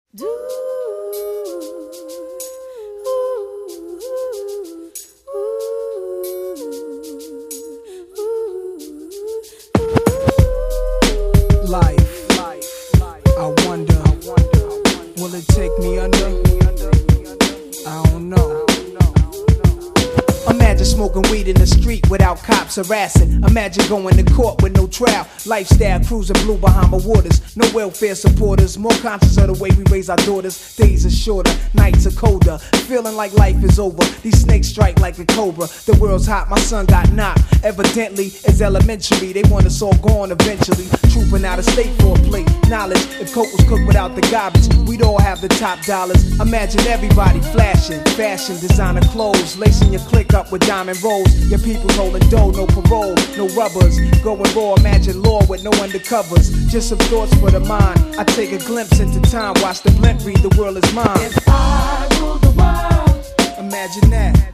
Life, I wonder, will it take me under? I don't know. Imagine smoking weed in the street without cops harassing. Imagine going to court with no trial. Lifestyle cruising blue Bahama waters. No welfare supporters. More conscious of the way we raise our daughters. Days are shorter, nights are colder. Feeling like life is over. These snakes strike like a cobra. The world's hot, my son got knocked. Evidently, it's elementary. They want us all gone eventually. Trooping out of state for a plate. Knowledge, if coke was cooked without the garbage, we'd all have the top dollars. Imagine everybody flashing. Fashion, designer clothes. Lacing your click up with diamond rolls. Your people's holding dough, no parole, no rubbers. Going raw, imagine law with no undercovers. Just some thoughts for the mind. I take a glimpse into time, watch the blimp read the world is mine. If I rule the world, imagine that.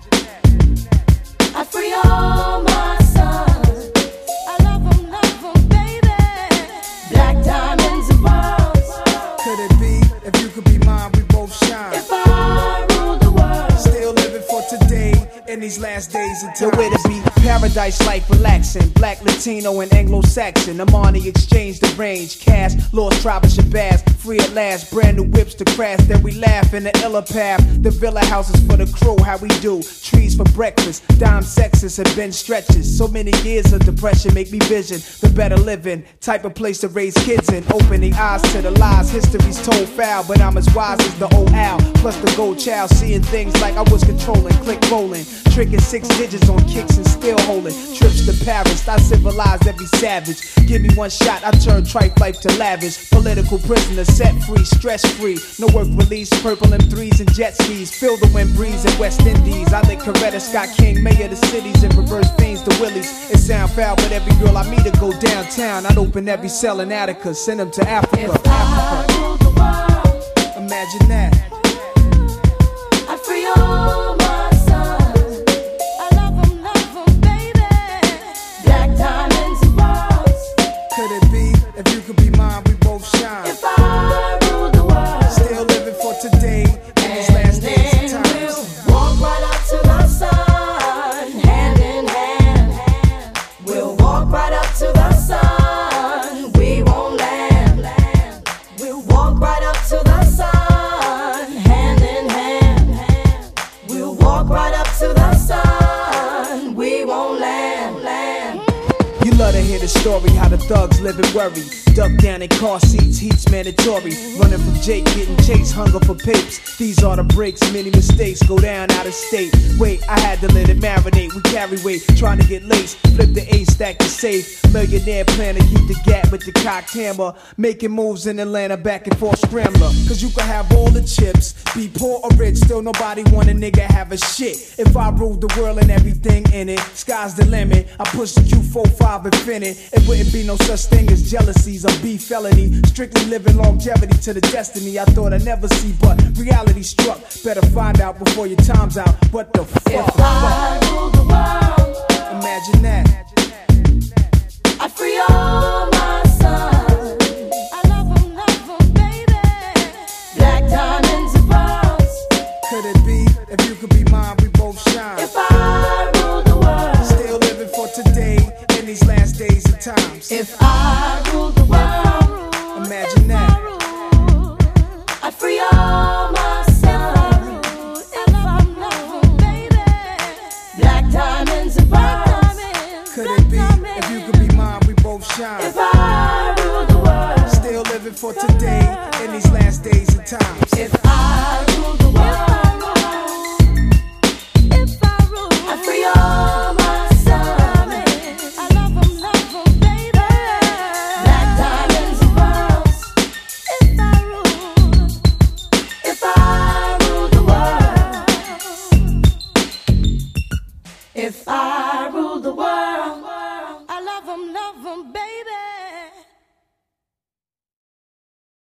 I'd free all my sons. I love them, baby. Black diamonds and pearls. Could it be, if you could be mine, we both shine. If I rule the world, still living for today, in these last days until where to be. Paradise life relaxing. Black, Latino, and Anglo-Saxon. Amani exchange the range. Cash, lost tribe of Shabazz. Free at last. Brand new whips to crash. Then we laugh in the illa path. The villa houses for the crew. How we do. Trees for breakfast. Dime sexes have been stretches. So many years of depression make me vision the better living. Type of place to raise kids in. Opening eyes to the lies. History's told foul. But I'm as wise as the old owl. Plus the gold child. Seeing things like I was controlling. Click rolling. Tricking 6 digits on kicks and still holding. Trips to Paris, I civilized every savage. Give me one shot, I turn tripe life to lavish. Political prisoner, set free, stress free. No work release, purple M3s and jet skis. Feel the wind breeze in West Indies. I lick Coretta Scott King, mayor of the cities, and reverse fiends to Willies. It sound foul, but every girl I meet to go downtown. I'd open every cell in Attica, send them to Africa. if I rule the world, Imagine that. I'd free all my sons. I love them, baby. Black diamonds and pearls. Could it be, if you could be mine, we both shine. If I rule the world, Still living for today, in these last days and then times. we'll walk right up to the sun, hand in hand. We'll walk right up to the sun. We won't land. We'll walk right up to the sun, hand in hand. We'll walk right up to the sun. We won't land. You love to hear the story, how the thugs live and worry. Duck down in car seats, heat's mandatory. Running from Jake, getting chased, hunger for papes. These are the breaks, many mistakes go down out of state. Wait, I had to let it marinate. We carry weight, trying to get laced. Flip the A, stack the safe. Millionaire plan to keep the gap with the cocked hammer. Making moves in Atlanta, back and forth scrambler. Cause you can have all the chips, be poor or rich, still nobody want a nigga have a shit. If I ruled the world and everything in it, sky's the limit. I push the Q45 infinite. It wouldn't be no such thing as jealousies or beef felony. Strictly living longevity to the destiny I thought I'd never see, but reality struck. Better find out before your time's out. What the fuck? If I rule the world, Imagine that. I'd free all my sons. I love them, baby. Black diamonds and pearls. Could it be, if you could be mine, we both shine. If I rule the world, Still living for today, in these last days and times. if I rule the world, Imagine that. I'd free all my sons. I love them, baby. Black diamonds and pearls. Could it be, if you could be mine, we both shine. If I rule the world, Still living for today,